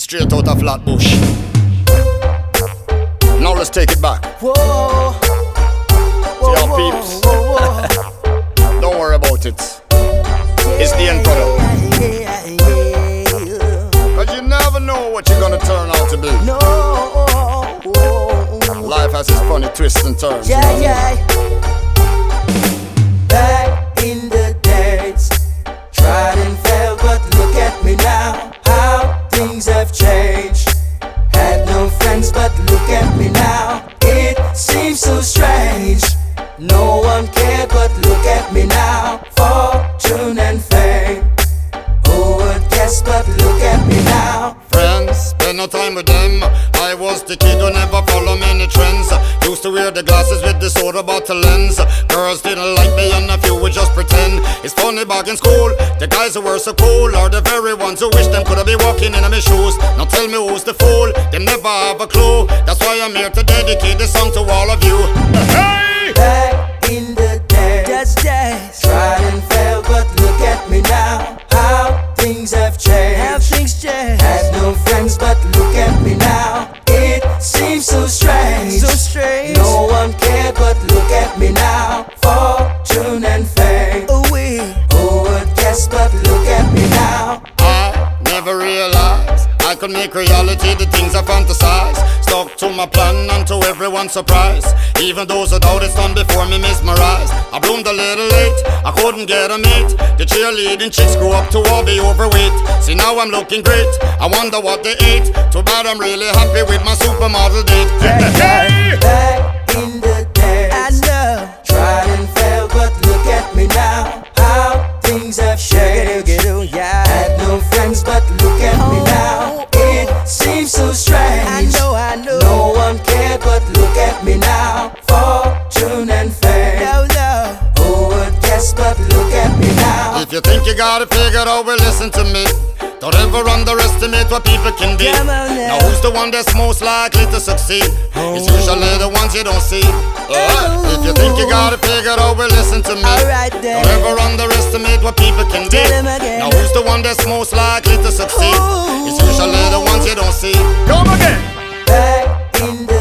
Straight out of Flatbush. Now let's take it back. Whoa. See our peeps. Don't worry about it. It's the end product. Cause you never know what you're gonna turn out to be. No. Life has its funny twists and turns. Yeah, yeah. Back in the days, tried and failed, but look at me now. How things have changed. Had no friends, but look at me now. It seems so strange. No one cared, but look at me now. Fortune and fame. Who would guess, but look at me now. Friends, spend no time with them. I was the kid who never followed many trends. Used to wear the glasses with the soda bottle lens. Girls didn't like me and a few would just pretend. It's funny back in school, the guys who were so cool are the very ones who wish them could have been walking in my shoes. Now tell me who's the fool, they never have a clue. That's why I'm here to dedicate this song to all of you. Hey! Back in the days, tried and failed, but look at me now. How things have changed. Had no friends, but look at me now. It seems so strange. No one cared, but look at me now. Fortune and fame. Who would guess, but look at me now. I never realized I could make reality the things I fantasize. Stuck to my plan and to everyone's surprise. Even those who doubted done before me mesmerized. I bloomed a little late, I couldn't get a mate. The cheerleading chicks grew up to all be overweight. See now I'm looking great, I wonder what they ate. Too bad I'm really happy with my supermodel date. Back in the days, I know. Tried and failed, but look at me now. How things have changed. Had no friends, but look at me now. It seems so strange. I know. No one cared, but look at me now. Fortune and fame. Who would guess, but look at me now. If you think you got it figured out, well listen to me. Don't ever underestimate what people can be. Now who's the one that's most likely to succeed? It's usually the ones you don't see. If you think you got it figured out, well listen to me. Don't ever underestimate what people can be. Now who's the one that's most likely to succeed? It's usually the ones you don't see. Come again. Back in the